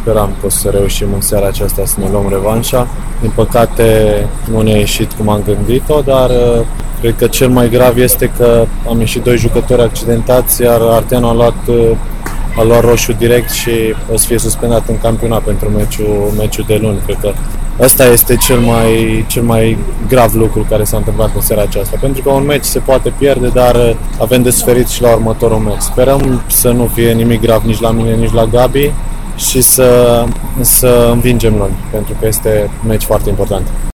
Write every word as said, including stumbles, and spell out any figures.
speram că o să reușim în seara aceasta să ne luăm revanșa. Din păcate nu ne-a ieșit cum am gândit-o, dar cred că cel mai grav este că am ieșit doi jucători accidentați, iar Arteanu a luat, a luat roșu direct și o să fie suspendat în campionat pentru meciul, meciul de luni. Cred că ăsta este cel mai, cel mai grav lucru care s-a întâmplat în seara aceasta, pentru că un meci se poate pierde, dar avem de suferit și la următorul meci. Sperăm să nu fie nimic grav nici la mine, nici la Gabi și să, să învingem noi, pentru că este un meci foarte important.